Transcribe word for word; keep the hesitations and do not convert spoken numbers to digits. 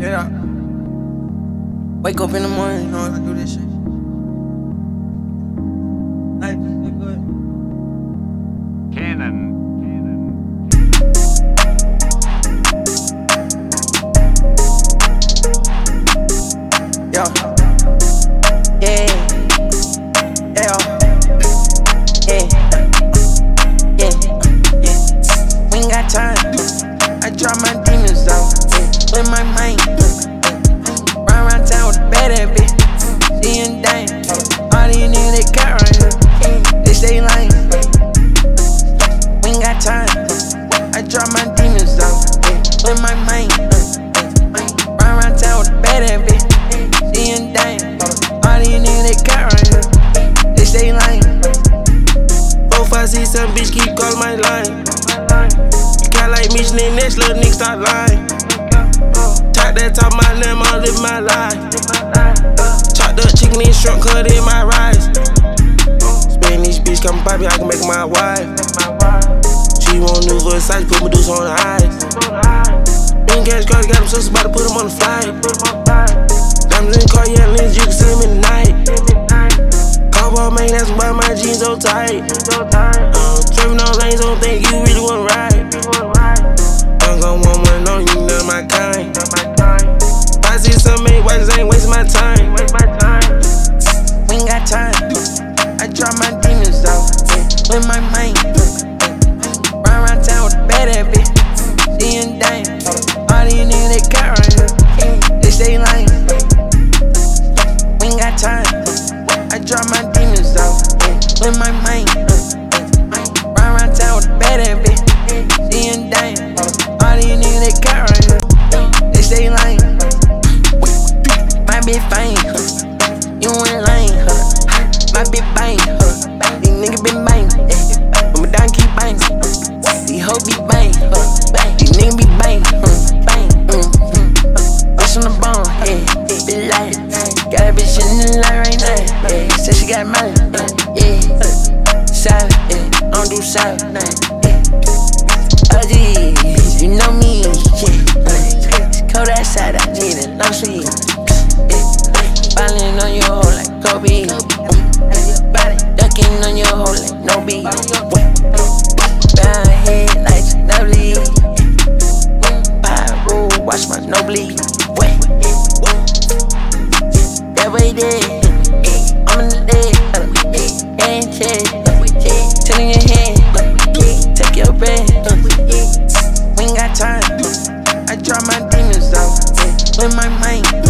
Yeah. Wake up in the morning, you know I do this shit. Life is good. Cannon. Yeah. Yeah. Yeah. Yeah. Yeah. Yeah. We ain't got time. I drop my demons out. With my mind. Run around town with a bad bitch. Seeing dang. All these niggas they got right here. They stay lying. We ain't got time. I drop my demons out. With my mind. Run around town with a bad bitch. Seeing dang. All these niggas they got right here. They stay lying. Four, five, six, seven, bitch keep calling my line. You can't like me, then next little nigga start lying. Talk that talk, my name, I live my life. Chopped up chicken and shrimp, cut in my rice. Spanish bitch come by me, I can make my wife. She want new Versace, put Medusa on the eyes. Been cash cards, got them sisters, about to put them on the flight. Diamonds in the car, yeah, lenses, you can see them in the night. Cowboy man, that's why my jeans so tight. Uh, Driving on lanes, don't think you really wanna ride. I'm gon' want one on you, none of my kind. I see some made whites, ain't wasting my time. We ain't got time. I drop my demons out with my mind. Run around town with a bad bitch. Seeing dang. All these niggas they got right here. They stay lying. We ain't got time. I drop my demons out with my mind. Run around town with a bad bitch. Seeing dang. All these niggas they got right here. They stay lying. My bitch fine, huh? You ain't lying, huh? My bitch bang, huh? These niggas been bang, eh? But my down keep bang. These hoes be bang, huh? These niggas be bang, huh? Bang, mm, mm. Bitch on the bone, yeah. Bitch light. Got a bitch in the line right now, yeah. Said she got money, yeah. Savage, yeah. I don't do savage, yeah. Ugly, you know me, yeah. Cold outside, I need a long sleeve. Falling on your hoe like Kobe. Ducking on your hoe like no beat. Bound head like Ginobili. Pyro, watch my no bleed. That way there, I'm in the dead. Hand check, turn in your hand, take your breath. We ain't got time. I drop my demons out with my mind.